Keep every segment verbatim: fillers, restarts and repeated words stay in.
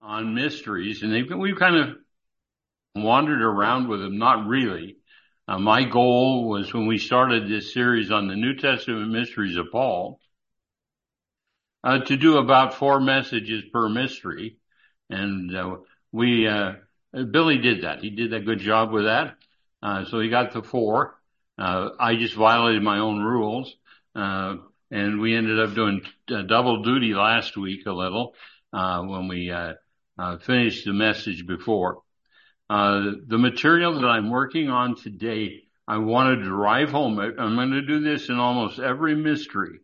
on mysteries, and they've, we've kind of wandered around with them. Not really. Uh, my goal was when we started this series on the New Testament mysteries of Paul, uh, to do about four messages per mystery. And, uh, we, uh, Billy did that. He did a good job with that. Uh, so he got to four. Uh, I just violated my own rules. Uh, and we ended up doing uh, double duty last week a little, uh, when we, uh, uh, finished the message before. Uh, the material that I'm working on today, I want to drive home. I'm going to do this in almost every mystery,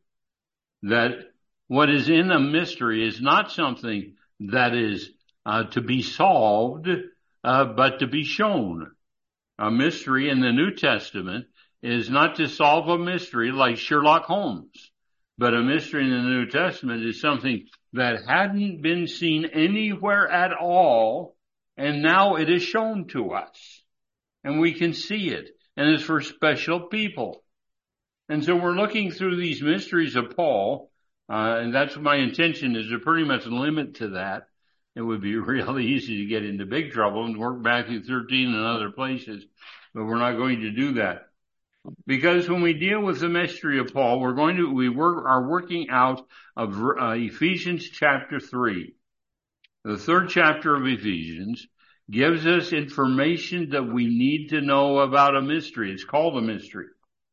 that what is in a mystery is not something that is uh, to be solved, uh, but to be shown. A mystery in the New Testament is not to solve a mystery like Sherlock Holmes, but a mystery in the New Testament is something that hadn't been seen anywhere at all, and now it is shown to us, and we can see it, and it's for special people. And so we're looking through these mysteries of Paul, uh, and that's my intention, is to pretty much limit to that. It would be really easy to get into big trouble and work Matthew thirteen and other places, but we're not going to do that. Because when we deal with the mystery of Paul, we're going to, we work, are working out of uh, Ephesians chapter three. The third chapter of Ephesians gives us information that we need to know about a mystery. It's called a mystery.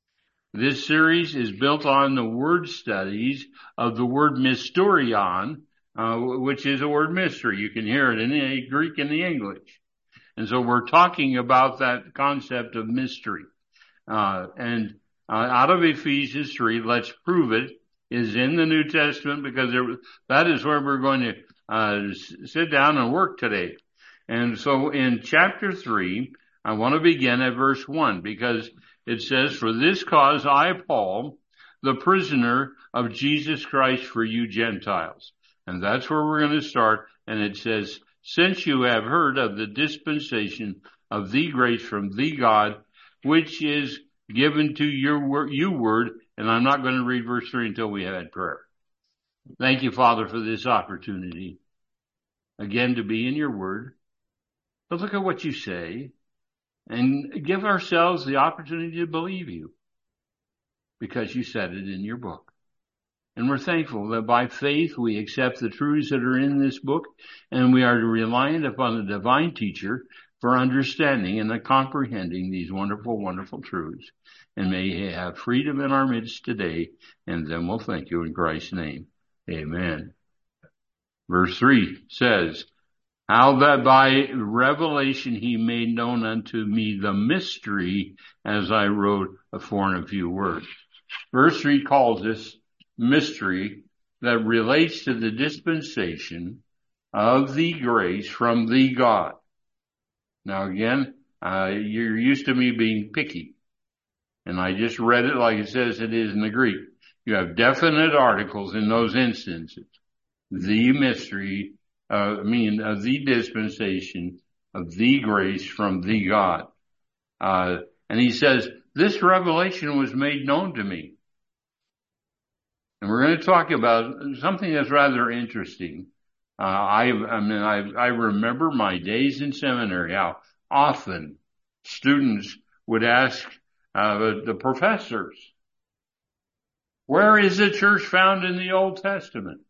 This series is built on the word studies of the word mysterion, uh, which is a word mystery. You can hear it in the Greek and the English. And so we're talking about that concept of mystery. Uh, and uh, out of Ephesians three, let's prove it, is in the New Testament, because there, that is where we're going to Uh, sit down and work today. And so in chapter three, I want to begin at verse one, because it says, "For this cause I, Paul, the prisoner of Jesus Christ for you Gentiles." And that's where we're going to start. And it says, "Since you have heard of the dispensation of the grace from the God, which is given to your you word." And I'm not going to read verse three until we have had prayer. Thank you, Father, for this opportunity, again, to be in your word. But look at what you say, and give ourselves the opportunity to believe you, because you said it in your book. And we're thankful that by faith we accept the truths that are in this book, and we are reliant upon the divine teacher for understanding and comprehending these wonderful, wonderful truths. And may he have freedom in our midst today, and then we'll thank you in Christ's name. Amen. Verse three says, "How that by revelation he made known unto me the mystery, as I wrote afore in a few words." Verse three calls this mystery that relates to the dispensation of the grace from the God. Now again, uh, you're used to me being picky, and I just read it like it says it is in the Greek. You have definite articles in those instances. The mystery, uh, I mean, of the dispensation of the grace from the God. Uh, and he says, this revelation was made known to me. And we're going to talk about something that's rather interesting. Uh, I, I mean, I, I remember my days in seminary, how often students would ask, uh, the professors, "Where is the church found in the Old Testament?"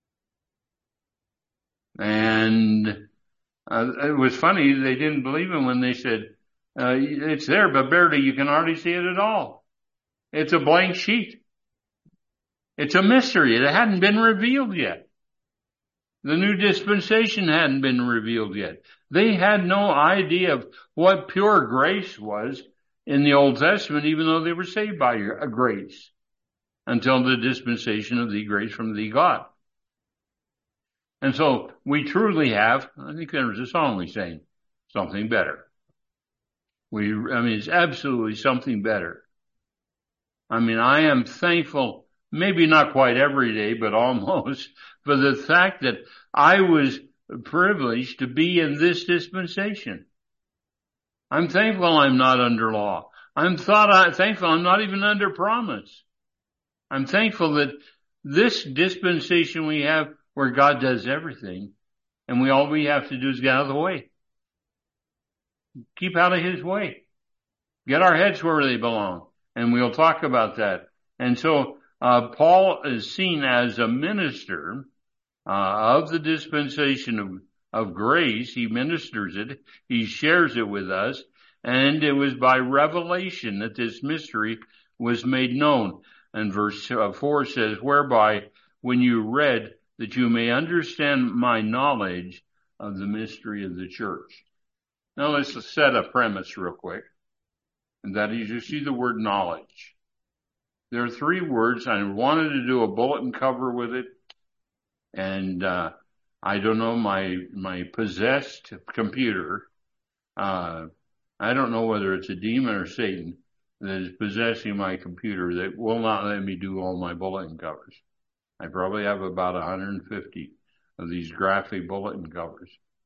And uh, it was funny, they didn't believe him when they said, uh, "It's there, but barely you can hardly see it at all. It's a blank sheet. It's a mystery. It hadn't been revealed yet. The new dispensation hadn't been revealed yet." They had no idea of what pure grace was in the Old Testament, even though they were saved by a grace, until the dispensation of the grace from the God. And so we truly have, I think there was a song we sang, something better. We, I mean, it's absolutely something better. I mean, I am thankful, maybe not quite every day, but almost, for the fact that I was privileged to be in this dispensation. I'm thankful I'm not under law. I'm thought, thankful I'm not even under promise. I'm thankful that this dispensation we have, where God does everything, And we all we have to do is get out of the way. Keep out of his way. Get our heads where they belong. And we'll talk about that. And so uh, Paul is seen as a minister uh, of the dispensation of, of grace. He ministers it. He shares it with us. And it was by revelation that this mystery was made known. And verse four says, whereby when you read that you may understand my knowledge of the mystery of the church. Now let's set a premise real quick. And that is, you see the word knowledge. There are three words. I wanted to do a bulletin cover with it. And, uh, I don't know, my, my possessed computer, uh, I don't know whether it's a demon or Satan that is possessing my computer that will not let me do all my bulletin covers. I probably have about one hundred fifty of these graphic bulletin covers.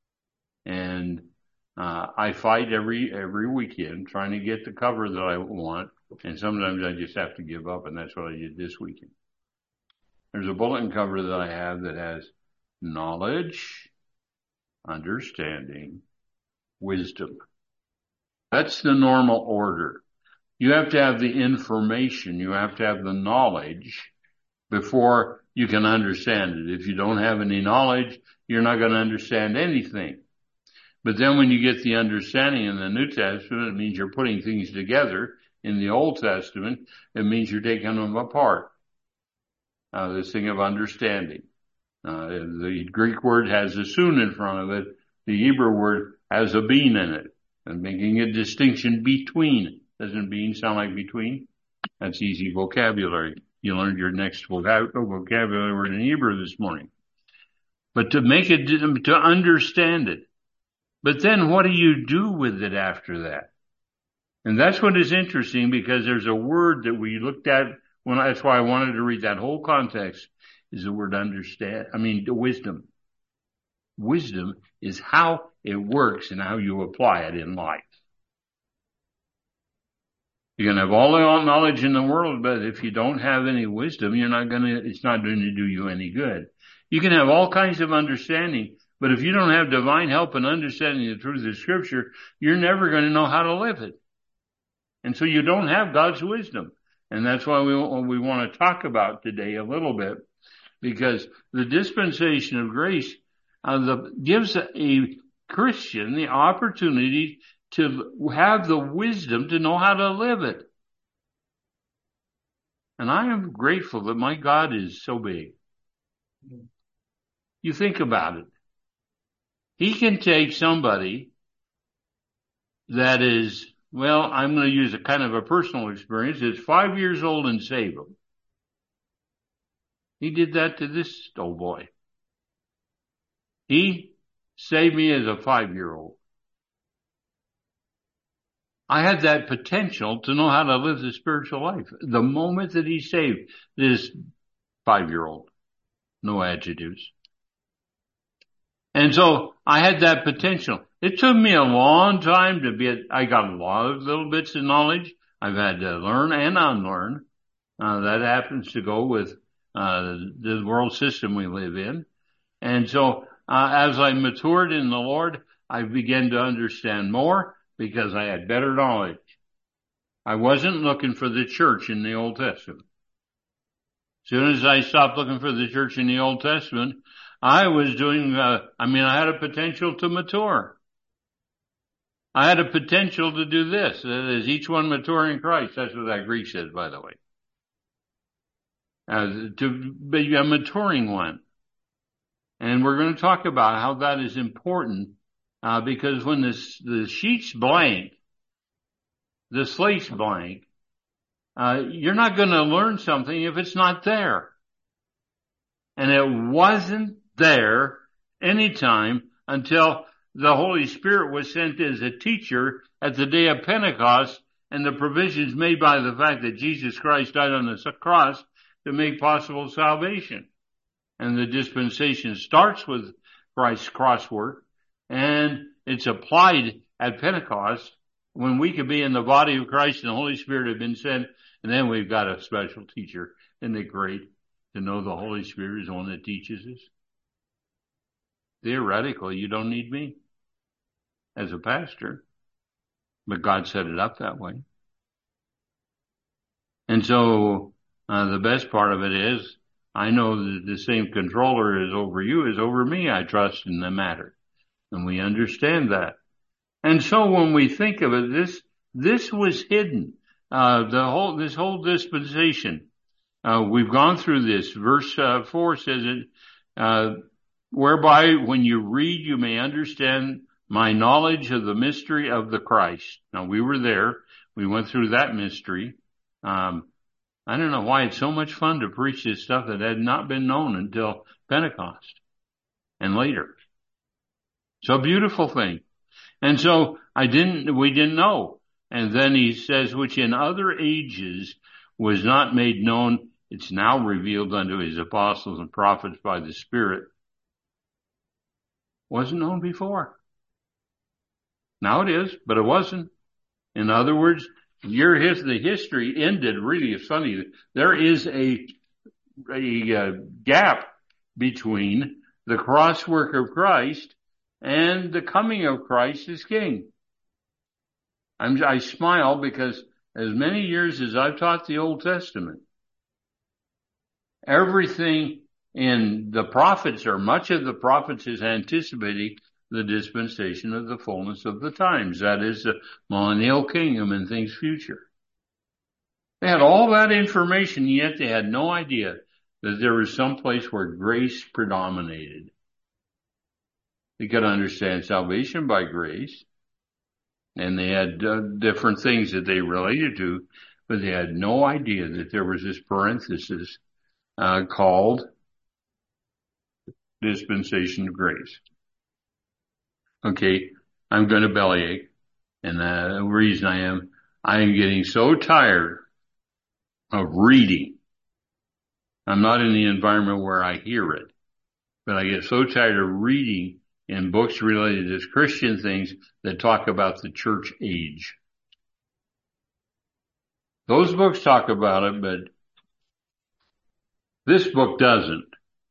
And uh, I fight every, every weekend trying to get the cover that I want. And sometimes I just have to give up, and that's what I did this weekend. There's a bulletin cover that I have that has knowledge, understanding, wisdom. That's the normal order. You have to have the information. You have to have the knowledge before you can understand it. If you don't have any knowledge, you're not going to understand anything. But then when you get the understanding in the New Testament, it means you're putting things together. In the Old Testament, it means you're taking them apart. Uh, this thing of understanding. Uh, the Greek word has a soon in front of it. The Hebrew word has a bean in it, and making a distinction between. Doesn't bean sound like between? That's easy vocabulary. You learned your next vocabulary word in Hebrew this morning. But to make it, to understand it. But then what do you do with it after that? And that's what is interesting, because there's a word that we looked at when I, that's why I wanted to read that whole context, is the word understand. I mean, the wisdom. Wisdom is how it works and how you apply it in life. You can have all the knowledge in the world, but if you don't have any wisdom, you're not gonna, it's not going to do you any good. You can have all kinds of understanding, but if you don't have divine help in understanding the truth of Scripture, you're never going to know how to live it. And so you don't have God's wisdom. And that's why we, we want to talk about today a little bit, because the dispensation of grace uh, the, gives a, a Christian the opportunity to have the wisdom to know how to live it. And I am grateful that my God is so big. You think about it. He can take somebody that is, well, I'm going to use a kind of a personal experience, is five years old and save them. He did that to this old boy. He saved me as a five-year-old. I had that potential to know how to live the spiritual life. The moment that he saved this five-year-old, no adjectives. And so I had that potential. It took me a long time to be, I got a lot of little bits of knowledge. I've had to learn and unlearn. Uh, that happens to go with, uh, the world system we live in. And so, uh, as I matured in the Lord, I began to understand more because I had better knowledge. I wasn't looking for the church in the Old Testament. As soon as I stopped looking for the church in the Old Testament, I was doing, uh, I mean, I had a potential to mature. I had a potential to do this. That is, each one mature in Christ. That's what that Greek says, by the way. Uh, to be a maturing one. And we're going to talk about how that is important, uh, because when this, the sheet's blank, the slate's blank, uh, you're not going to learn something if it's not there. And it wasn't there anytime until the Holy Spirit was sent as a teacher at the day of Pentecost, and the provisions made by the fact that Jesus Christ died on the cross to make possible salvation. And the dispensation starts with Christ's cross work, and it's applied at Pentecost when we could be in the body of Christ and the Holy Spirit had been sent, and then we've got a special teacher. Isn't it great to know the Holy Spirit is the one that teaches us? theoretically, you don't need me as a pastor, but God set it up that way. And so uh, the best part of it is I know that the same controller is over you as over me. I trust in the matter. And we understand that. And so when we think of it, this, this was hidden. Uh, the whole, this whole dispensation, uh, we've gone through this. Verse, uh, four says it, uh, whereby when you read, you may understand my knowledge of the mystery of the Christ. Now we were there. We went through that mystery. Um, I don't know why it's so much fun to preach this stuff that had not been known until Pentecost and later. It's a beautiful thing. And so I didn't, we didn't know. And then he says, which in other ages was not made known. It's now revealed unto his apostles and prophets by the Spirit. Wasn't known before. Now it is, but it wasn't. In other words, your his, the history ended really, it's funny. There is a, a uh, gap between the cross work of Christ and the coming of Christ as King. I'm, I smile because as many years as I've taught the Old Testament, everything in the prophets, or much of the prophets, is anticipating the dispensation of the fullness of the times. That is the millennial kingdom and things future. They had all that information, yet they had no idea that there was some place where grace predominated. They could understand salvation by grace, and they had uh, different things that they related to, but they had no idea that there was this parenthesis uh, called dispensation of grace. Okay, I'm going to bellyache, and uh, the reason I am, I am getting so tired of reading. I'm not in the environment where I hear it, but I get so tired of reading in books related to Christian things that talk about the church age. Those books talk about it, but this book doesn't.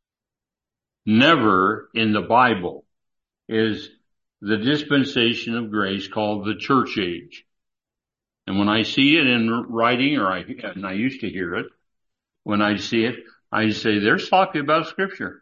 Never in the Bible is the dispensation of grace called the church age. And when I see it in writing, or I, and I used to hear it, when I see it, I say, they're talking about Scripture.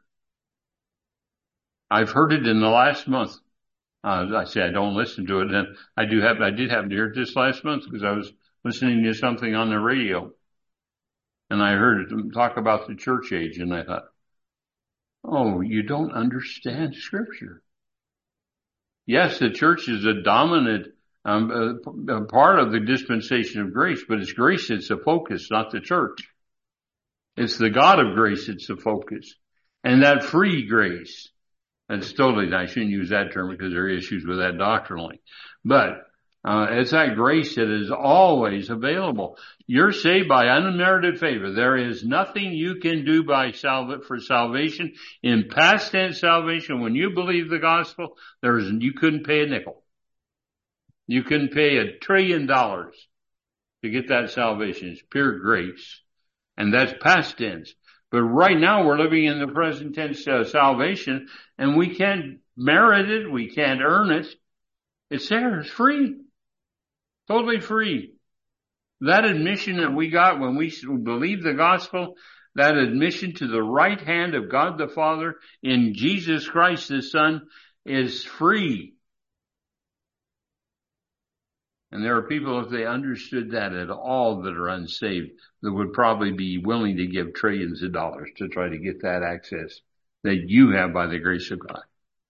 I've heard it in the last month. Uh, I say I don't listen to it, and I do have, I did happen to hear it this last month because I was listening to something on the radio, and I heard it talk about the church age, and I thought, oh, you don't understand Scripture. Yes, the church is a dominant um, a, a part of the dispensation of grace, but it's grace that's the focus, not the church. It's the God of grace that's the focus. And that free grace, that's totally, I shouldn't use that term because there are issues with that doctrinally. But uh, it's that grace that is always available. You're saved by unmerited favor. There is nothing you can do by salva- for salvation. In past tense salvation, when you believe the gospel, there is, you couldn't pay a nickel. You couldn't pay a trillion dollars to get that salvation. It's pure grace. And that's past tense. But right now we're living in the present tense uh, salvation, and we can't merit it. We can't earn it. It's there. It's free. Totally free. That admission that we got when we believe the gospel, that admission to the right hand of God the Father in Jesus Christ the Son, is free. And there are people, if they understood that at all, that are unsaved, that would probably be willing to give trillions of dollars to try to get that access that you have by the grace of God.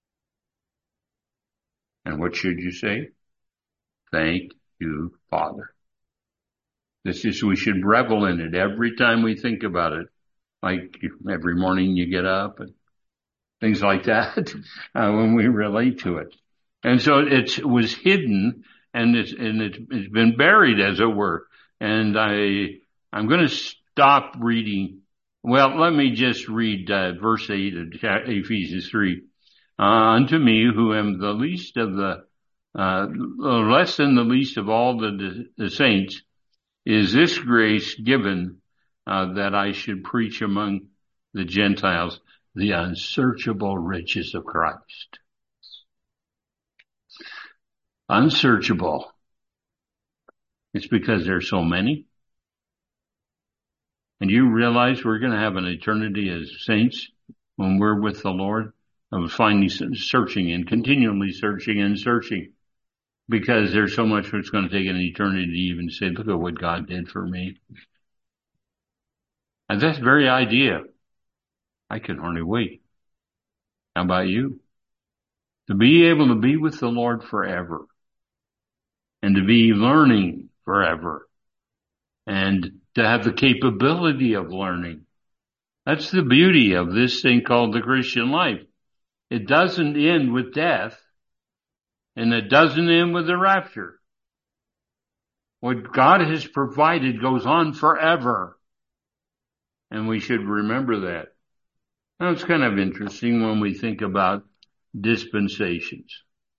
And what should you say? Thank you, Father. This is, we should revel in it every time we think about it. Like every morning you get up and things like that, uh, when we relate to it. And so it's, it was hidden, and it's, and it's, it's been buried, as it were. And I, I'm going to stop reading. Well, let me just read, uh, verse eight of Ephesians three. Uh, unto me, who am the least of the, uh, less than the least of all the, the saints, is this grace given, uh, that I should preach among the Gentiles the unsearchable riches of Christ. Unsearchable. It's because there's so many. And you realize we're going to have an eternity as saints when we're with the Lord of finally searching and continually searching and searching, because there's so much that's going to take an eternity to even say, look at what God did for me. And that very idea, I can hardly wait. How about you? To be able to be with the Lord forever and to be learning forever and to have the capability of learning. That's the beauty of this thing called the Christian life. It doesn't end with death, and it doesn't end with the rapture. What God has provided goes on forever, and we should remember that. Now, it's kind of interesting when we think about dispensations.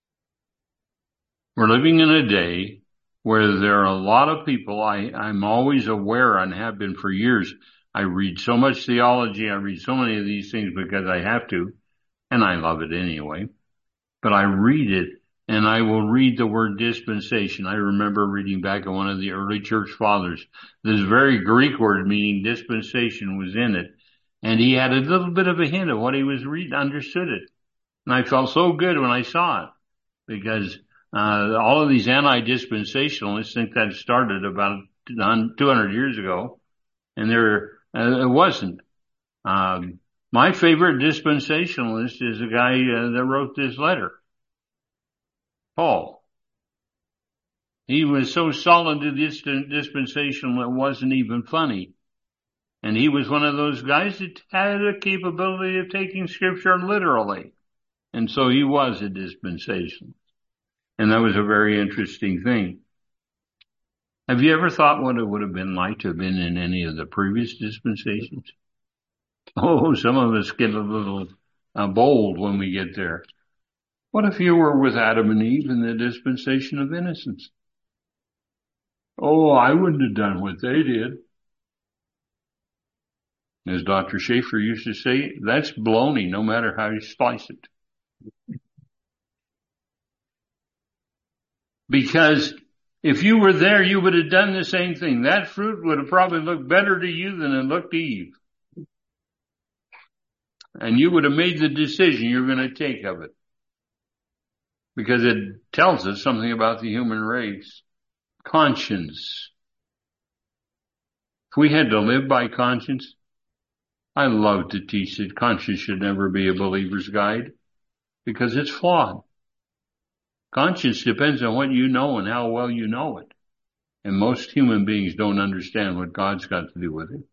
We're living in a day where there are a lot of people, I, I'm always aware and have been for years. I read so much theology, I read so many of these things because I have to, and I love it anyway. But I read it, and I will read the word dispensation. I remember reading back on one of the early church fathers. This very Greek word meaning dispensation was in it. And he had a little bit of a hint of what he was reading, understood it. And I felt so good when I saw it, because uh, all of these anti-dispensationalists think that started about two hundred years ago, and there uh, it wasn't. Um, my favorite dispensationalist is the guy uh, that wrote this letter, Paul. He was so solid to this dispensation it wasn't even funny. And he was one of those guys that had a capability of taking scripture literally. And so he was a dispensationalist. And that was a very interesting thing. Have you ever thought what it would have been like to have been in any of the previous dispensations? Oh, some of us get a little uh, bold when we get there. What if you were with Adam and Eve in the dispensation of innocence? Oh, I wouldn't have done what they did. As Doctor Schaefer used to say, that's baloney, no matter how you slice it. Because if you were there, you would have done the same thing. That fruit would have probably looked better to you than it looked to Eve. And you would have made the decision you're going to take of it. Because it tells us something about the human race. Conscience. If we had to live by conscience, I love to teach that conscience should never be a believer's guide, because it's flawed. Conscience depends on what you know and how well you know it. And most human beings don't understand what God's got to do with it.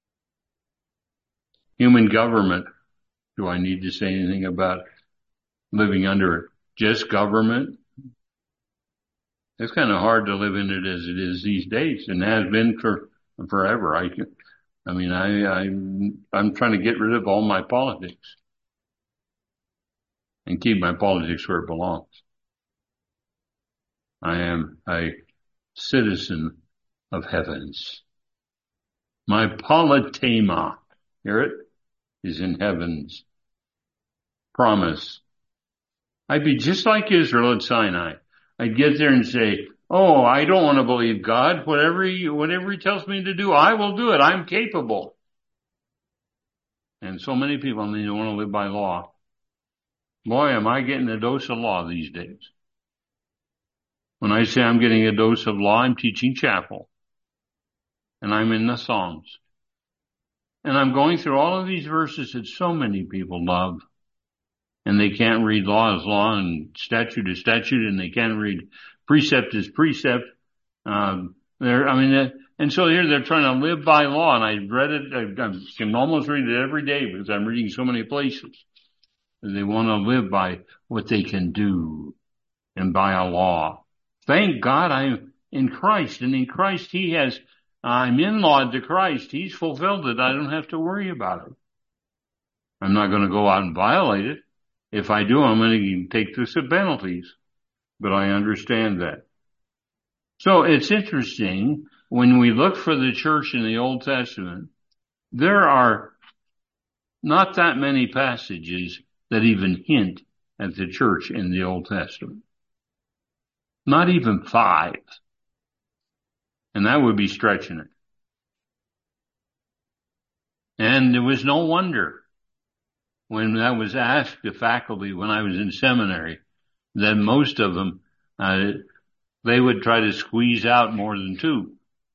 Human government. Do I need to say anything about living under just government? It's kind of hard to live in it as it is these days, and has been for forever. I can, I mean, I, I, I'm trying to get rid of all my politics and keep my politics where it belongs. I am a citizen of heavens. My politema, hear it, is in heavens. Promise. I'd be just like Israel at Sinai. I'd get there and say, oh, I don't want to believe God. Whatever he, whatever he tells me to do, I will do it. I'm capable. And so many people need to want to live by law. Boy, am I getting a dose of law these days. When I say I'm getting a dose of law, I'm teaching chapel. And I'm in the Psalms. And I'm going through all of these verses that so many people love. And they can't read law as law and statute as statute, and they can't read precept as precept. Um, they're, I mean, uh, and so here they're trying to live by law, and I read it, I, I can almost read it every day because I'm reading so many places. And they want to live by what they can do and by a law. Thank God I'm in Christ, and in Christ He has, I'm in law to Christ. He's fulfilled it. I don't have to worry about it. I'm not going to go out and violate it. If I do, I'm going to take the penalties. But I understand that. So it's interesting when we look for the church in the Old Testament, there are not that many passages that even hint at the church in the Old Testament. Not even five. And that would be stretching it. And there was no wonder when that was asked the faculty when I was in seminary, that most of them, uh, they would try to squeeze out more than two.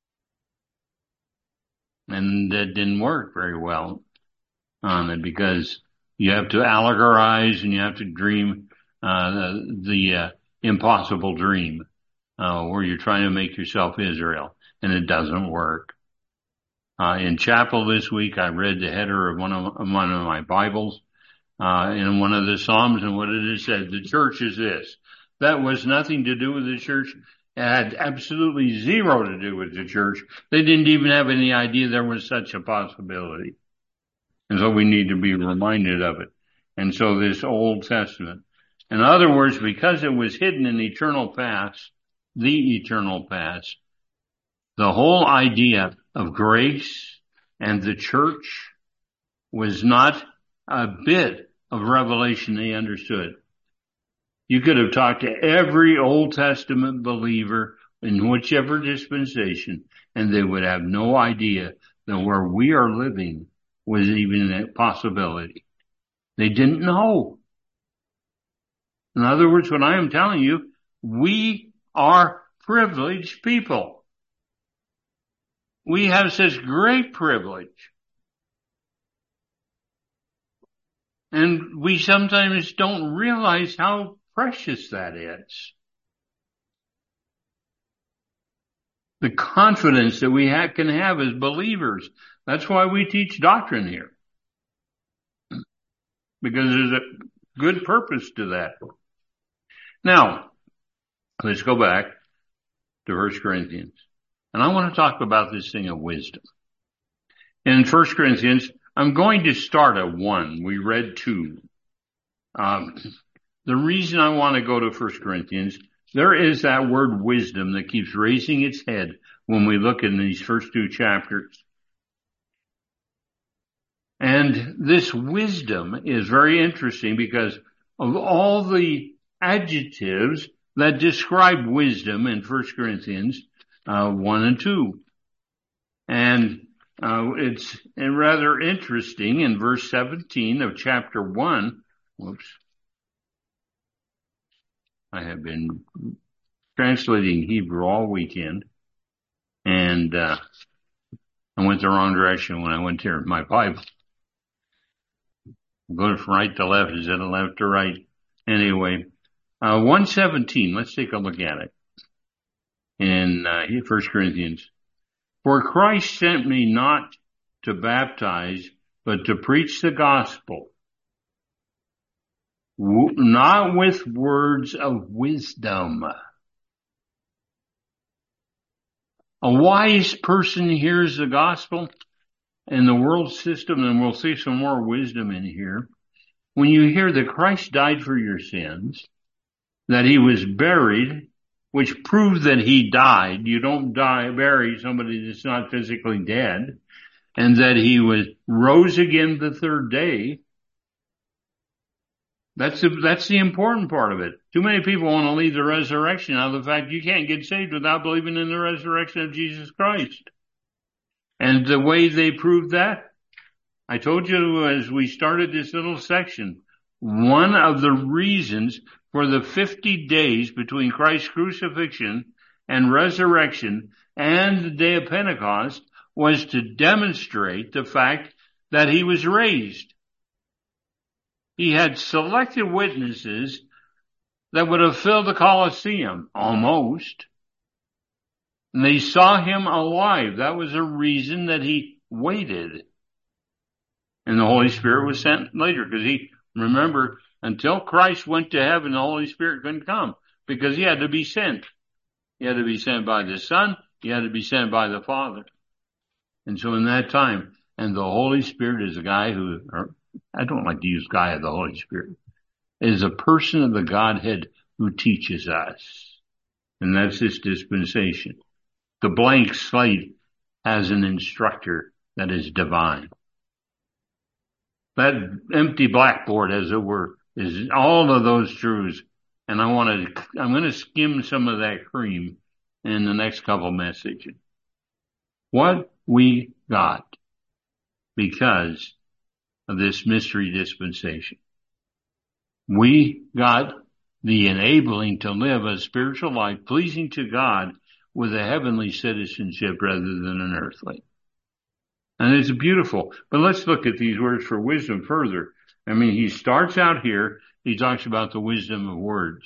And that didn't work very well on it because you have to allegorize and you have to dream uh, the, the uh, impossible dream uh, where you're trying to make yourself Israel, and it doesn't work. Uh, in chapel this week, I read the header of one of, one of my Bibles uh, in one of the Psalms, and what it said, the church is this. That was nothing to do with the church. It had absolutely zero to do with the church. They didn't even have any idea there was such a possibility. And so we need to be reminded of it. And so this Old Testament, in other words, because it was hidden in eternal past, the eternal past, the whole idea of grace and the church was not a bit of revelation they understood. You could have talked to every Old Testament believer in whichever dispensation, and they would have no idea that where we are living was even a possibility. They didn't know. In other words, what I am telling you, we are privileged people. We have such great privilege. And we sometimes don't realize how precious that is. The confidence that we ha- can have as believers. That's why we teach doctrine here. Because there's a good purpose to that. Now, let's go back to First Corinthians. And I want to talk about this thing of wisdom. In First Corinthians, I'm going to start at one. We read two. Um, the reason I want to go to First Corinthians, there is that word wisdom that keeps raising its head when we look in these first two chapters. And this wisdom is very interesting because of all the adjectives that describe wisdom in First Corinthians uh, one and two. And uh, it's rather interesting in verse seventeen of chapter one. Whoops. I have been translating Hebrew all weekend, and uh, I went the wrong direction when I went to my Bible. Go from right to left instead of left to right. Anyway, uh, one seventeen, let's take a look at it in uh, First Corinthians. For Christ sent me not to baptize, but to preach the gospel, w- not with words of wisdom. A wise person hears the gospel in the world system, and we'll see some more wisdom in here. When you hear that Christ died for your sins, that he was buried, which proves that he died. You don't die, bury somebody that's not physically dead. And that he was rose again the third day. That's the, that's the important part of it. Too many people want to leave the resurrection out of the fact you can't get saved without believing in the resurrection of Jesus Christ. And the way they proved that, I told you as we started this little section, one of the reasons for the fifty days between Christ's crucifixion and resurrection and the day of Pentecost was to demonstrate the fact that he was raised. He had selected witnesses that would have filled the Colosseum, almost. And they saw him alive. That was a reason that he waited. And the Holy Spirit was sent later, because he, remember, until Christ went to heaven, the Holy Spirit couldn't come, because he had to be sent. He had to be sent by the Son, he had to be sent by the Father. And so in that time, and the Holy Spirit is a guy who, or I don't like to use guy of the Holy Spirit, is a person of the Godhead who teaches us. And that's this dispensation. The blank slate has an instructor that is divine. That empty blackboard, as it were, is all of those truths. And I want to, I'm going to skim some of that cream in the next couple messages. What we got because of this mystery dispensation. We got the enabling to live a spiritual life pleasing to God with a heavenly citizenship rather than an earthly. And it's beautiful. But let's look at these words for wisdom further. I mean, he starts out here, he talks about the wisdom of words.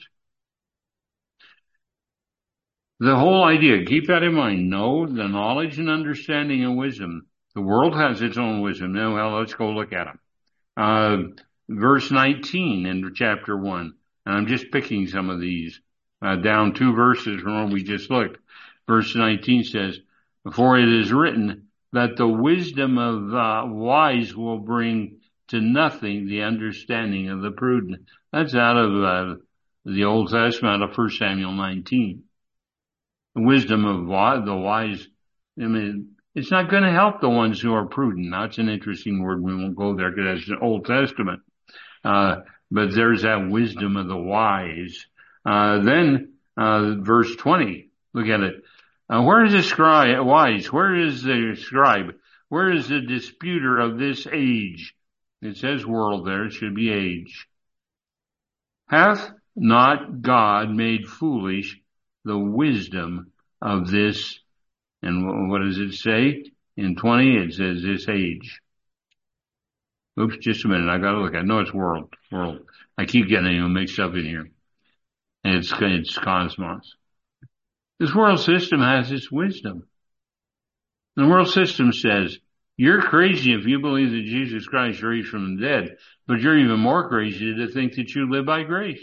The whole idea, keep that in mind, know the knowledge and understanding and wisdom. The world has its own wisdom. Now, well, let's go look at them. Uh, verse nineteen in chapter one. And I'm just picking some of these, uh, down two verses from where we just looked. Verse nineteen says, for it is written that the wisdom of uh, wise will bring to nothing the understanding of the prudent. That's out of uh, the Old Testament, out of First Samuel nineteen. The wisdom of the wise, I mean, it's not going to help the ones who are prudent. Now, it's an interesting word. We won't go there because that's the Old Testament. Uh, but there's that wisdom of the wise. Uh, then, uh, verse twenty, look at it. Uh, where is the scribe, wise? Where is the scribe? Where is the disputer of this age? It says world there. It should be age. Hath not God made foolish the wisdom of this? And what does it say? In twenty, it says this age. Oops, just a minute. I gotta look. I know it's world. World. I keep getting them mixed up in here. And it's, it's cosmos. This world system has its wisdom. The world system says, you're crazy if you believe that Jesus Christ raised from the dead, but you're even more crazy to think that you live by grace.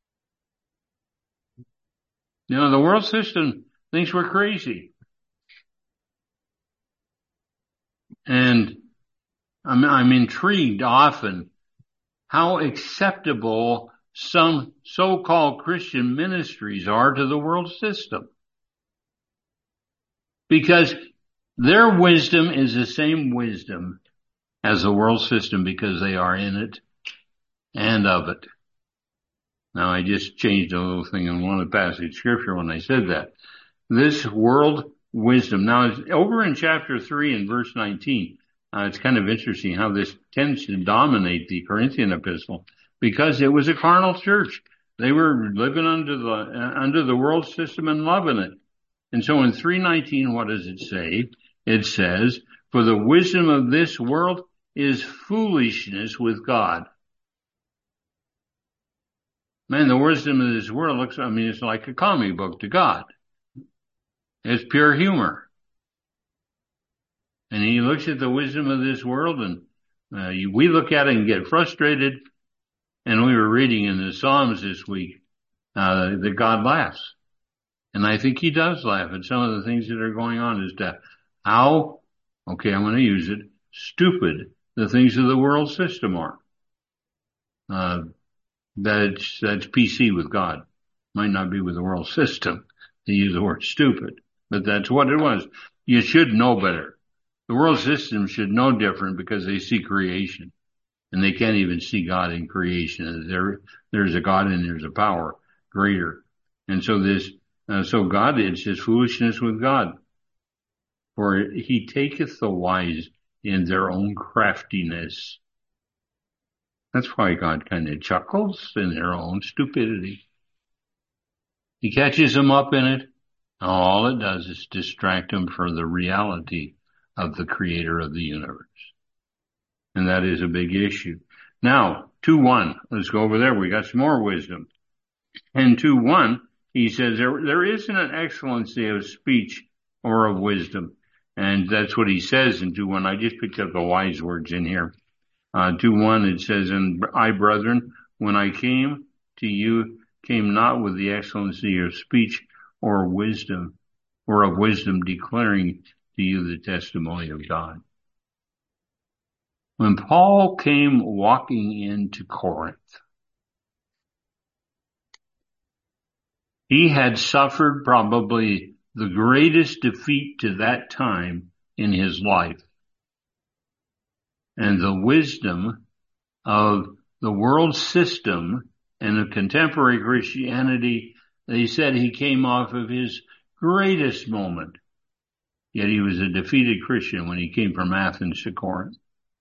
You know, the world system thinks we're crazy. And I'm, I'm intrigued often how acceptable some so-called Christian ministries are to the world system. Because their wisdom is the same wisdom as the world system because they are in it and of it. Now, I just changed a little thing in one of the passage of scripture when I said that. This world wisdom. Now, it's over in chapter three and verse nineteen. Uh, it's kind of interesting how this tends to dominate the Corinthian epistle because it was a carnal church. They were living under the, uh, under the world system and loving it. And so in three nineteen, what does it say? It says, for the wisdom of this world is foolishness with God. Man, the wisdom of this world looks, I mean, it's like a comic book to God. It's pure humor. And he looks at the wisdom of this world and uh, we look at it and get frustrated. And we were reading in the Psalms this week, uh, that God laughs. And I think he does laugh at some of the things that are going on as to how, okay, I'm going to use it, stupid the things of the world system are. Uh, that's, that's P C with God. Might not be with the world system. They use the word stupid, but that's what it was. You should know better. The world system should know different because they see creation and they can't even see God in creation. There, there's a God and there's a power greater. And so this, uh, so God, it's just foolishness with God. For he taketh the wise in their own craftiness. That's why God kind of chuckles in their own stupidity. He catches them up in it. All it does is distract them from the reality of the creator of the universe. And that is a big issue. Now, two one. Let's go over there. We got some more wisdom. And two one, he says there, there isn't an excellency of speech or of wisdom. And that's what he says in two one. I just picked up the wise words in here. Uh, two one, it says, and I, brethren, when I came to you, came not with the excellency of speech or wisdom, or of wisdom declaring to you the testimony of God. When Paul came walking into Corinth, he had suffered probably the greatest defeat to that time in his life. And the wisdom of the world system and of contemporary Christianity, they said he came off of his greatest moment. Yet he was a defeated Christian when he came from Athens to Corinth.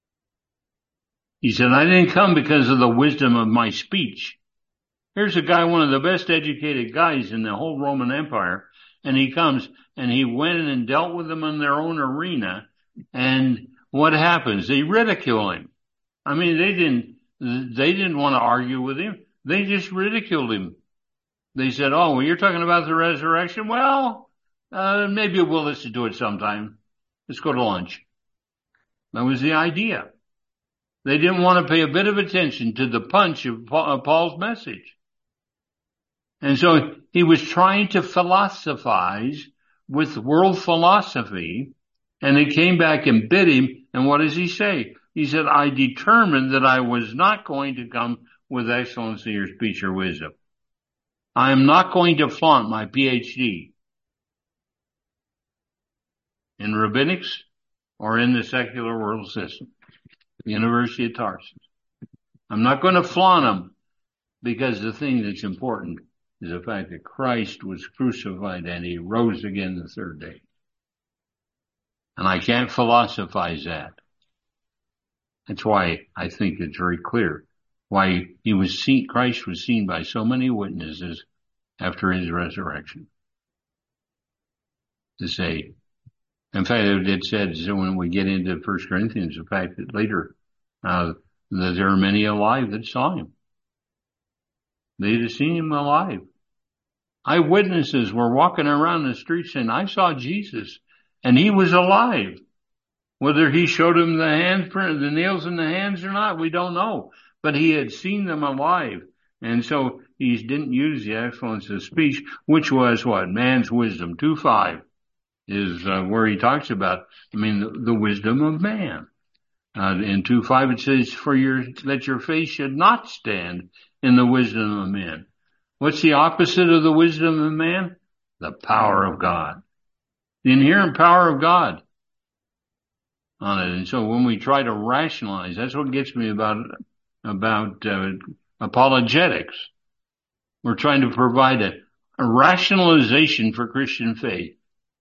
He said, I didn't come because of the wisdom of my speech. Here's a guy, one of the best educated guys in the whole Roman Empire, and he comes and he went in and dealt with them in their own arena. And what happens? They ridicule him. I mean, they didn't, they didn't want to argue with him. They just ridiculed him. They said, oh, well, you're talking about the resurrection? Well, uh, maybe we'll listen to it sometime. Let's go to lunch. That was the idea. They didn't want to pay a bit of attention to the punch of Paul's message. And so he was trying to philosophize with world philosophy, and they came back and bit him. And what does he say? He said, I determined that I was not going to come with excellency or speech or wisdom. I am not going to flaunt my P H D in rabbinics or in the secular world system, the University of Tarsus. I'm not going to flaunt them, because the thing that's important is the fact that Christ was crucified and he rose again the third day. And I can't philosophize that. That's why I think it's very clear why he was seen, Christ was seen by so many witnesses after his resurrection. To say, in fact, it said, so when we get into First Corinthians, the fact that later, uh, that there are many alive that saw him. They'd have seen him alive. Eyewitnesses were walking around the streets saying, I saw Jesus and he was alive. Whether he showed him the handprint, the nails in the hands or not, we don't know. But he had seen them alive. And so he didn't use the excellence of speech, which was what? Man's wisdom. two five is uh, where he talks about, I mean, the, the wisdom of man. Uh, in two five it says, for your, that your faith should not stand in the wisdom of men. What's the opposite of the wisdom of man? The power of God. The inherent power of God on it. And so when we try to rationalize, that's what gets me about, about, uh, apologetics. We're trying to provide a, a rationalization for Christian faith.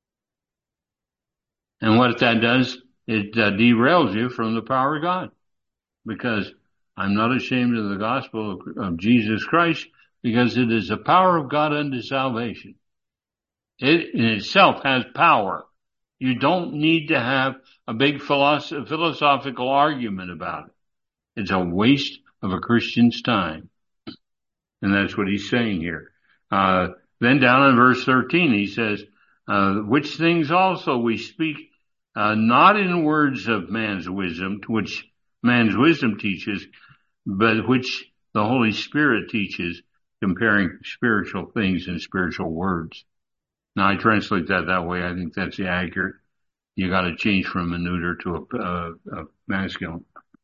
And what that does, it uh, derails you from the power of God. Because I'm not ashamed of the gospel of, of Jesus Christ, because it is the power of God unto salvation. It in itself has power. You don't need to have a big philosoph- philosophical argument about it. It's a waste of a Christian's time. And that's what he's saying here. Uh, then down in verse thirteen, he says, uh, which things also we speak, uh, not in words of man's wisdom, which man's wisdom teaches, but which the Holy Spirit teaches, comparing spiritual things and spiritual words. Now I translate that that way. I think that's the accurate. You got to change from a neuter to a, a, a masculine.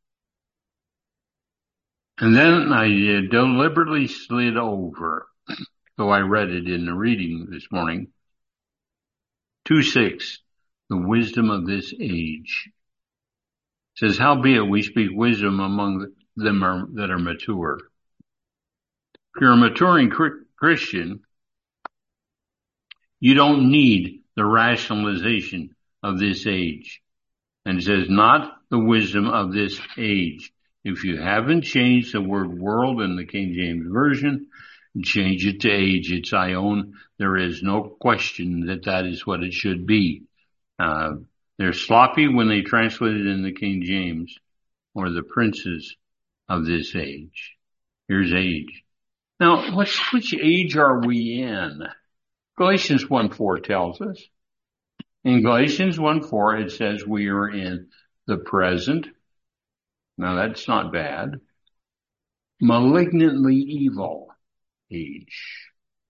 And then I uh, deliberately slid over, though I read it in the reading this morning. two six, the wisdom of this age. It says, howbeit we speak wisdom among them are, that are mature. If you're a maturing Christian, you don't need the rationalization of this age. And it says, not the wisdom of this age. If you haven't changed the word world in the King James Version, change it to age. It's Ion. There is no question that that is what it should be. Uh, they're sloppy when they translate it in the King James, or the princes of this age. Here's age. Now, which, which age are we in? Galatians one four tells us. In Galatians one four, it says we are in the present. Now that's not bad. Malignantly evil age.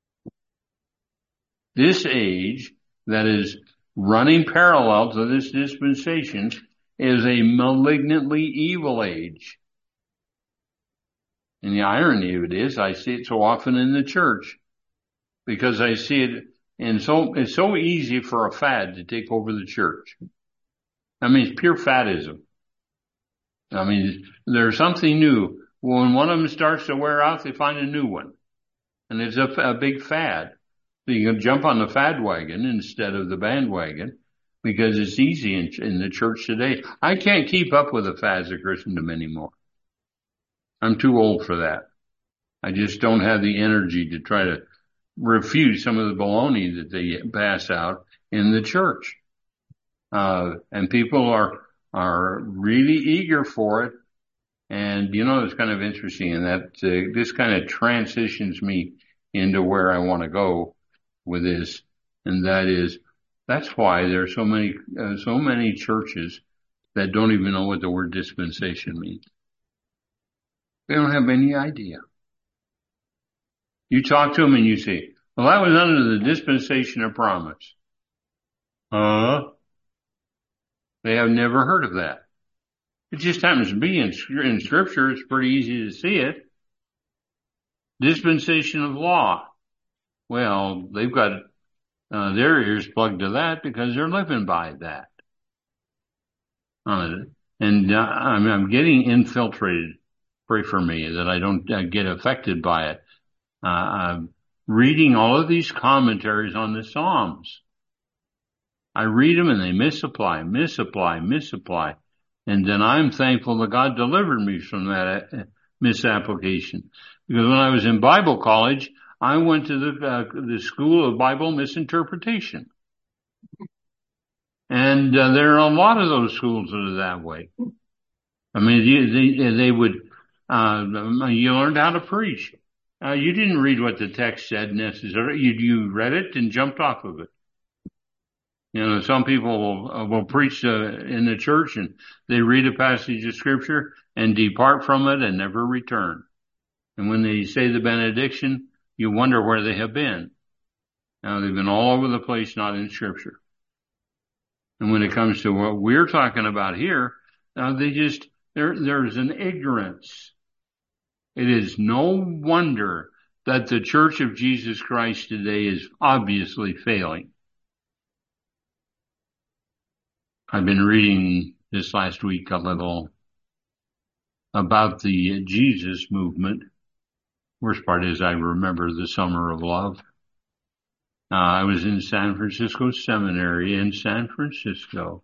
This age that is running parallel to this dispensation is a malignantly evil age. And the irony of it is, I see it so often in the church, because I see it, and so it's so easy for a fad to take over the church. I mean, it's pure faddism. I mean, there's something new. When one of them starts to wear out, they find a new one. And it's a, a big fad. So you can jump on the fad wagon instead of the bandwagon because it's easy in, in the church today. I can't keep up with the fads of Christendom anymore. I'm too old for that. I just don't have the energy to try to refute some of the baloney that they pass out in the church. Uh, and people are, are really eager for it. And, you know, it's kind of interesting in that uh, this kind of transitions me into where I want to go with this. And that is, that's why there are so many, uh, so many churches that don't even know what the word dispensation means. They don't have any idea. You talk to them and you say, well, that was under the dispensation of promise. Uh, they have never heard of that. It just happens to be in, in scripture. It's pretty easy to see it. Dispensation of law. Well, they've got uh, their ears plugged to that because they're living by that. Uh, and uh, I'm, I'm getting infiltrated. Pray for me that I don't uh, get affected by it. Uh, I'm reading all of these commentaries on the Psalms. I read them and they misapply, misapply, misapply. And then I'm thankful that God delivered me from that misapplication. Because when I was in Bible college, I went to the, uh, the School of Bible Misinterpretation. And uh, there are a lot of those schools that are that way. I mean, they, they would, uh, you learned how to preach. Uh, you didn't read what the text said necessarily. You, you read it and jumped off of it. You know, some people will, uh, will preach uh, in the church and they read a passage of scripture and depart from it and never return. And when they say the benediction, you wonder where they have been. Now, they've been all over the place, not in scripture. And when it comes to what we're talking about here, uh, they just, there, there's an ignorance. It is no wonder that the Church of Jesus Christ today is obviously failing. I've been reading this last week a little about the Jesus movement. Worst part is I remember the Summer of Love. Uh, I was in San Francisco Seminary in San Francisco.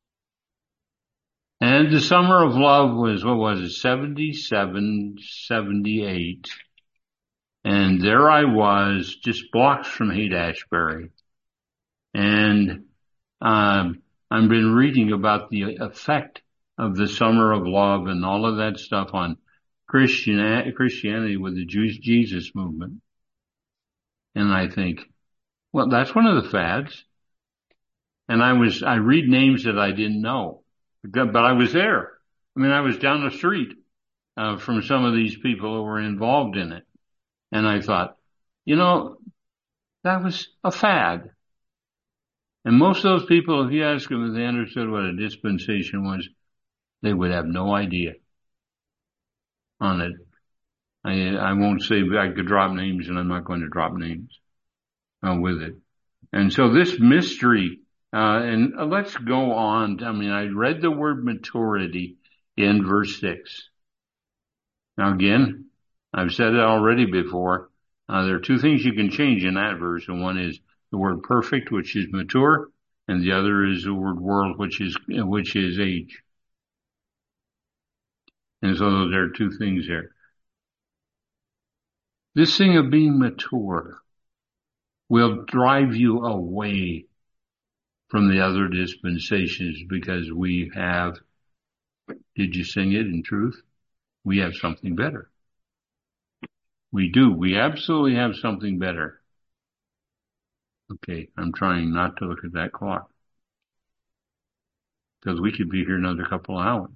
And the Summer of Love was, what was it, seventy-seven, seventy-eight. And there I was, just blocks from Haight-Ashbury. And, um, I've been reading about the effect of the Summer of Love and all of that stuff on Christian, Christianity with the Jesus movement. And I think, well, that's one of the fads. And I was, I read names that I didn't know, but I was there. I mean, I was down the street, uh, from some of these people who were involved in it. And I thought, you know, that was a fad. And most of those people, if you ask them if they understood what a dispensation was, they would have no idea on it. I, I won't say I could drop names, and I'm not going to drop names uh, with it. And so this mystery, uh, and let's go on. I mean, I read the word maturity in verse six. Now again, I've said it already before. Uh, there are two things you can change in that verse, and one is the word perfect, which is mature, and the other is the word world, which is, which is age. And so there are two things there. This thing of being mature will drive you away from the other dispensations because we have, did you sing it in truth? We have something better. We do. We absolutely have something better. Okay, I'm trying not to look at that clock because we could be here another couple of hours.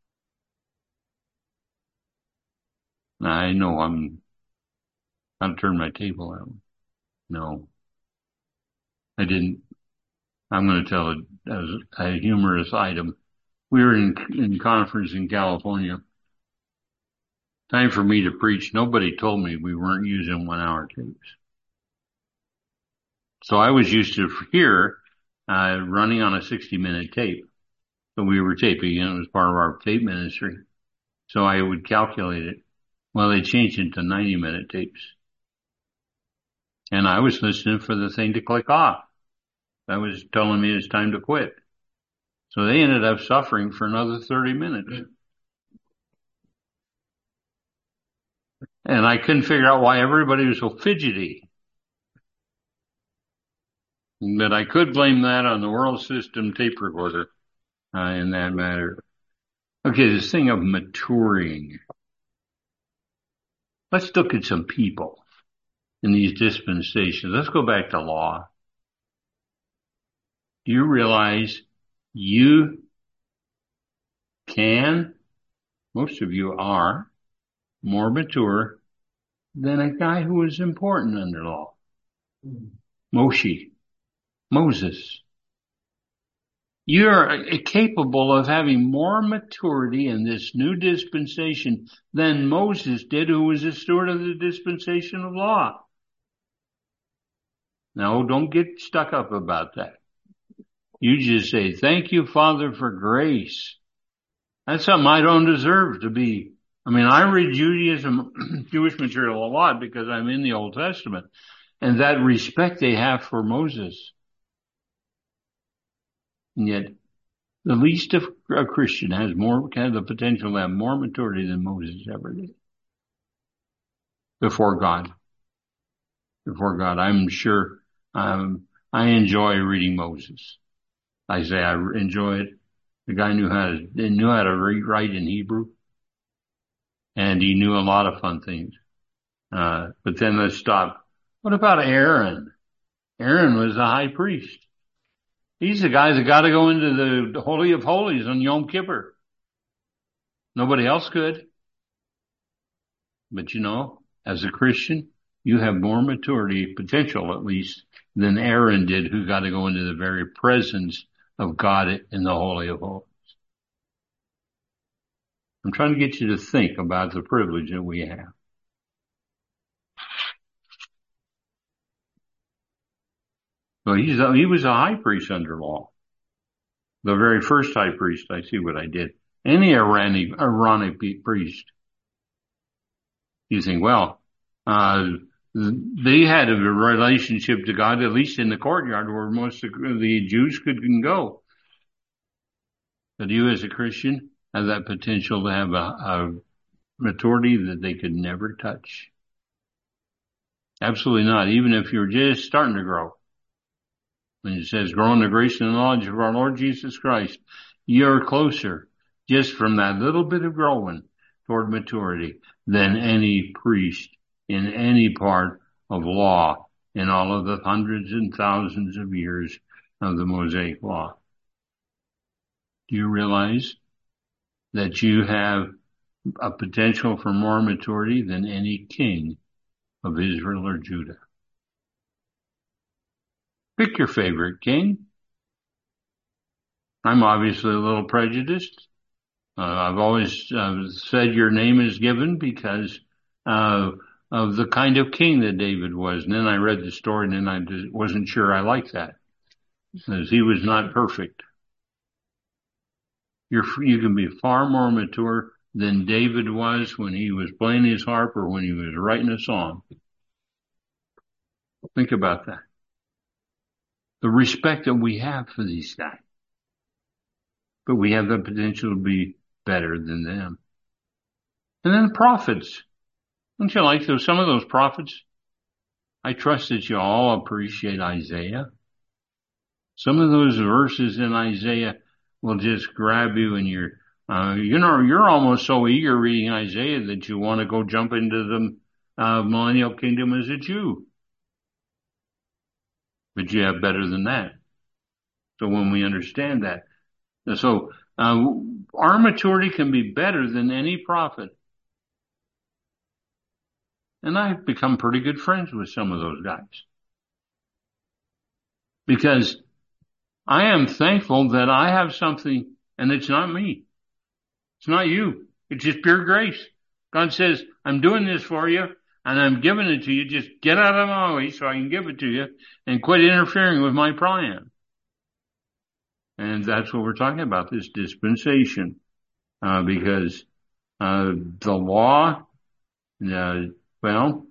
I know I'm, I'll turn my table out. No, I didn't. I'm going to tell a, a, a humorous item. We were in, in conference in California. Time for me to preach. Nobody told me we weren't using one hour tapes. So I was used to here, uh, running on a sixty minute tape. So we were taping, and it was part of our tape ministry. So I would calculate it. Well, they changed it to ninety minute tapes. And I was listening for the thing to click off. That was telling me it's time to quit. So they ended up suffering for another thirty minutes. And I couldn't figure out why everybody was so fidgety. But I could blame that on the World System tape recorder uh, in that matter. Okay, this thing of maturing. Let's look at some people in these dispensations. Let's go back to law. Do you realize you can, most of you are, more mature than a guy who was important under law? Moshe, Moses. You're capable of having more maturity in this new dispensation than Moses did, who was a steward of the dispensation of law. Now, don't get stuck up about that. You just say, thank you, Father, for grace. That's something I don't deserve to be. I mean, I read Judaism, Jewish material a lot because I'm in the Old Testament, and that respect they have for Moses. And yet, the least of a Christian has more, has the potential to have more maturity than Moses ever did. Before God. Before God. I'm sure, um, I enjoy reading Moses. I say I enjoy it. The guy knew how to, knew how to read, write in Hebrew. And he knew a lot of fun things. Uh, but then let's stop. What about Aaron? Aaron was the high priest. He's the guy that got to go into the Holy of Holies on Yom Kippur. Nobody else could. But you know, as a Christian, you have more maturity, potential at least, than Aaron did, who got to go into the very presence of God in the Holy of Holies. I'm trying to get you to think about the privilege that we have. So he's a, he was a high priest under law. The very first high priest. I see what I did. Any Aaronic, Aaronic priest. You think, well, uh, they had a relationship to God, at least in the courtyard where most of the Jews could go. But you as a Christian have that potential to have a, a maturity that they could never touch. Absolutely not. Even if you're just starting to grow. When it says grow in the grace and the knowledge of our Lord Jesus Christ, you're closer just from that little bit of growing toward maturity than any priest in any part of law in all of the hundreds and thousands of years of the Mosaic Law. Do you realize that you have a potential for more maturity than any king of Israel or Judah? Pick your favorite king. I'm obviously a little prejudiced. Uh, I've always uh, said your name is given because uh, of the kind of king that David was. And then I read the story and then I just wasn't sure I liked that. Because he was not perfect. You're, you can be far more mature than David was when he was playing his harp or when he was writing a song. Think about that. The respect that we have for these guys. But we have the potential to be better than them. And then the prophets. Don't you like those, some of those prophets? I trust that you all appreciate Isaiah. Some of those verses in Isaiah will just grab you and you're, uh, you know, you're almost so eager reading Isaiah that you want to go jump into the uh, millennial kingdom as a Jew. But you have better than that. So when we understand that, so uh, our maturity can be better than any prophet. And I've become pretty good friends with some of those guys. Because I am thankful that I have something, and it's not me. It's not you. It's just pure grace. God says, I'm doing this for you, and I'm giving it to you. Just get out of my way so I can give it to you, and quit interfering with my plan. And that's what we're talking about, this dispensation. Uh, because Uh, the law, uh, well,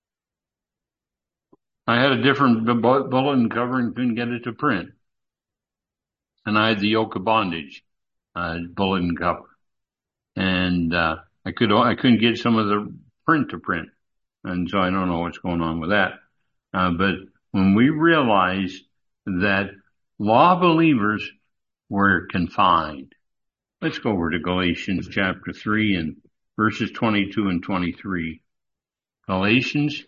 I had a different bulletin cover and couldn't get it to print. And I had the yoke of bondage, uh, bulletin cover. And, uh, I could, I couldn't get some of the print to print. And so I don't know what's going on with that. Uh, but when we realized that law believers were confined, let's go over to Galatians chapter three and verses twenty-two and twenty-three. Galatians.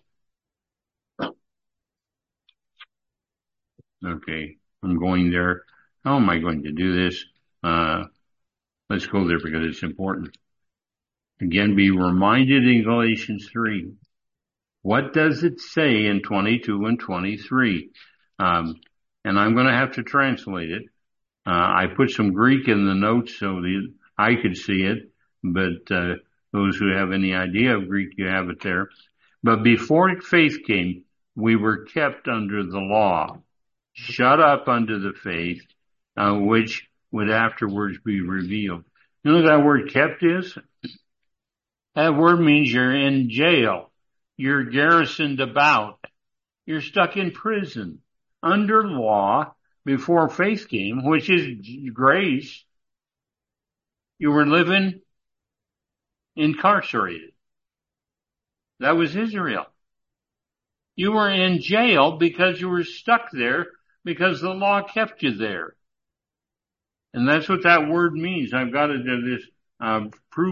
Okay, I'm going there. How am I going to do this? Uh, let's go there because it's important. Again, be reminded in Galatians three. What does it say in twenty-two and twenty-three? Um, and I'm going to have to translate it. Uh, I put some Greek in the notes so that I could see it, but uh, those who have any idea of Greek, you have it there. But before faith came, we were kept under the law, shut up under the faith, uh, which would afterwards be revealed. You know what that word kept is? That word means you're in jail. You're garrisoned about. You're stuck in prison under law before faith came, which is grace. You were living incarcerated. That was Israel. You were in jail because you were stuck there because the law kept you there. And that's what that word means. I've got it in this, uh,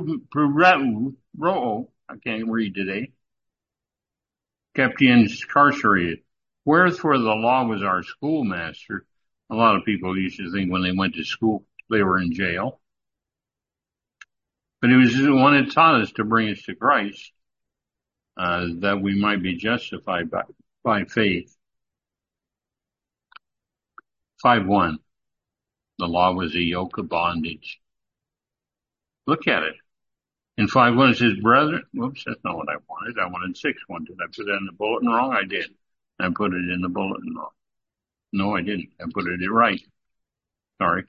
prureo, I can't read today. Kept you incarcerated. Wherefore the law was our schoolmaster. A lot of people used to think when they went to school, they were in jail. But it was the one that taught us to bring us to Christ, uh, that we might be justified by, by faith. five one. The law was a yoke of bondage. Look at it. In five one it says, brethren, whoops, that's not what I wanted. I wanted six one. Did I put that in the bulletin wrong? I did. I put it in the bulletin wrong. No, I didn't. I put it right. Sorry.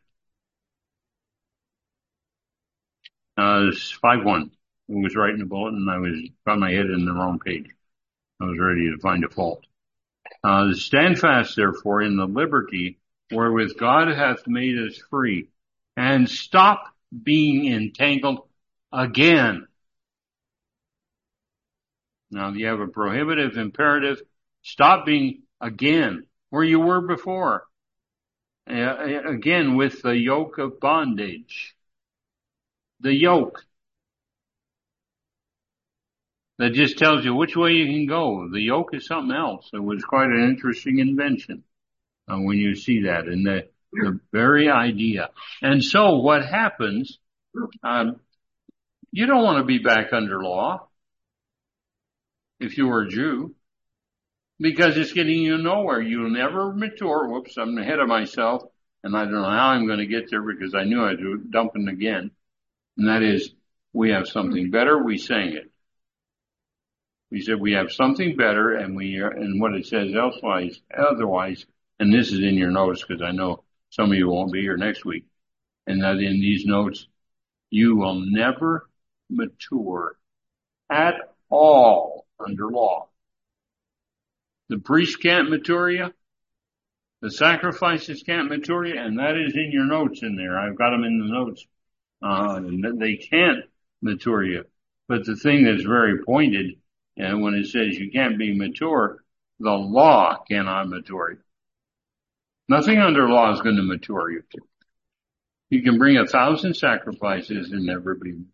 Uh, it's five one. It was right in the bulletin. I was, got my head in the wrong page. I was ready to find a fault. Uh, stand fast, therefore, in the liberty wherewith God hath made us free, and stop being entangled again. Now you have a prohibitive imperative. Stop being again where you were before. Uh, again with the yoke of bondage. The yoke. That just tells you which way you can go. The yoke is something else. It was quite an interesting invention uh, when you see that in the, the very idea. And so what happens, um, you don't want to be back under law if you were a Jew, because it's getting you nowhere. You'll never mature. Whoops, I'm ahead of myself, and I don't know how I'm going to get there because I knew I'd do dumping again. And that is, we have something better. We sang it. We said we have something better, and we are, and what it says elsewise, otherwise, and this is in your notes because I know some of you won't be here next week, and that in these notes, you will never mature at all under law. The priest can't mature you. The sacrifices can't mature you, and that is in your notes in there. I've got them in the notes. Uh, and they can't mature you. But the thing that's very pointed, and when it says you can't be mature, the law cannot mature you. Nothing under law is going to mature you. You can bring a thousand sacrifices and never be mature.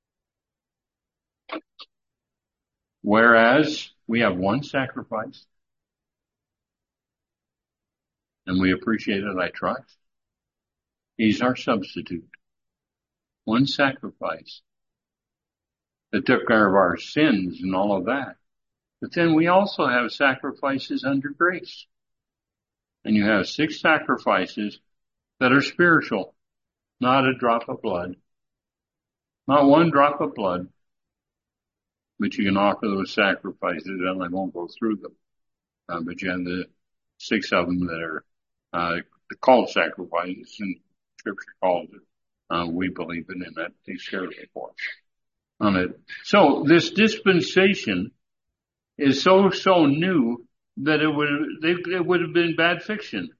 Whereas we have one sacrifice, and we appreciate it, I trust. He's our substitute. One sacrifice that took care of our sins and all of that. But then we also have sacrifices under grace. And you have six sacrifices that are spiritual, not a drop of blood, not one drop of blood, but you can offer those sacrifices, and I won't go through them. Uh, but you have the six of them that are uh, called sacrifices, and Scripture calls it. Uh, we believe in it, and that takes care of it for us. on it. So this dispensation is so, so new that it would, it would have been bad fiction.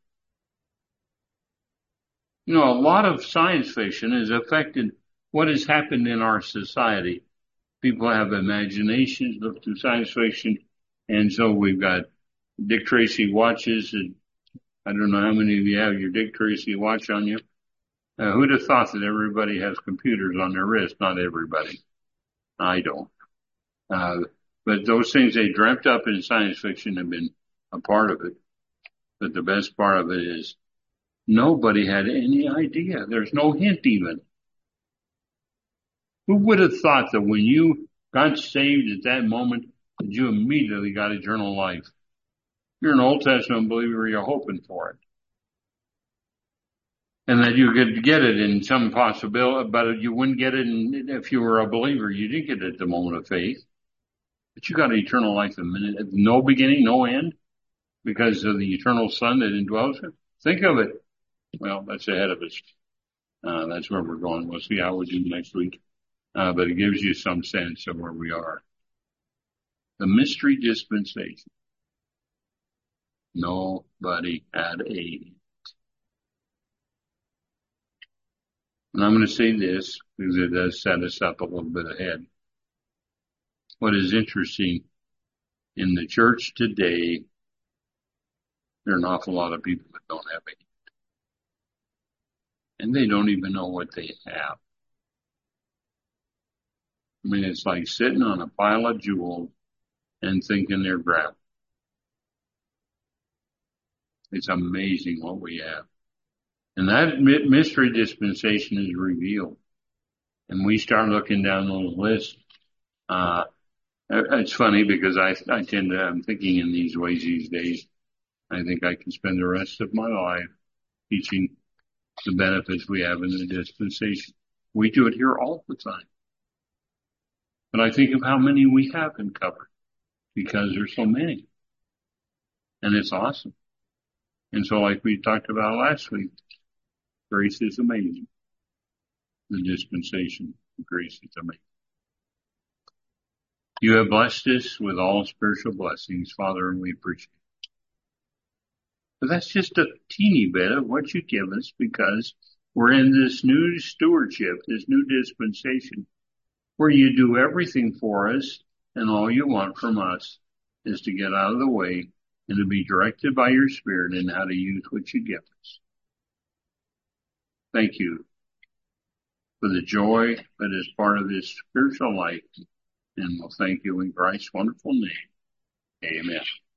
You know, a lot of science fiction has affected what has happened in our society. People have imaginations, look through science fiction, and so we've got Dick Tracy watches, and I don't know how many of you have your Dick Tracy watch on you. Uh, who'd have thought that everybody has computers on their wrist? Not everybody. I don't. Uh, but those things they dreamt up in science fiction have been a part of it. But the best part of it is nobody had any idea. There's no hint even. Who would have thought that when you got saved at that moment that you immediately got eternal life? You're an Old Testament believer, you're hoping for it. And that you could get it in some possibility, but you wouldn't get it in, if you were a believer. You didn't get it at the moment of faith. But you got eternal life in a minute. No beginning, no end, because of the eternal Son that indwells it. Think of it. Well, that's ahead of us. Uh, that's where we're going. We'll see how we do next week. Uh, but it gives you some sense of where we are. The mystery dispensation. Nobody had a. And I'm going to say this because it does set us up a little bit ahead. What is interesting in the church today, there are an awful lot of people that don't have it. And they don't even know what they have. I mean, it's like sitting on a pile of jewels and thinking they're gravel. It's amazing what we have. And that mystery dispensation is revealed. And we start looking down those lists. Uh, it's funny because I, I tend to, I'm thinking in these ways these days. I think I can spend the rest of my life teaching the benefits we have in the dispensation. We do it here all the time. But I think of how many we haven't covered because there's so many. And it's awesome. And so like we talked about last week, grace is amazing. The dispensation of grace is amazing. You have blessed us with all spiritual blessings, Father, and we appreciate it. But that's just a teeny bit of what you give us because we're in this new stewardship, this new dispensation, where you do everything for us and all you want from us is to get out of the way and to be directed by your Spirit in how to use what you give us. Thank you for the joy that is part of this spiritual life, and we'll thank you in Christ's wonderful name. Amen.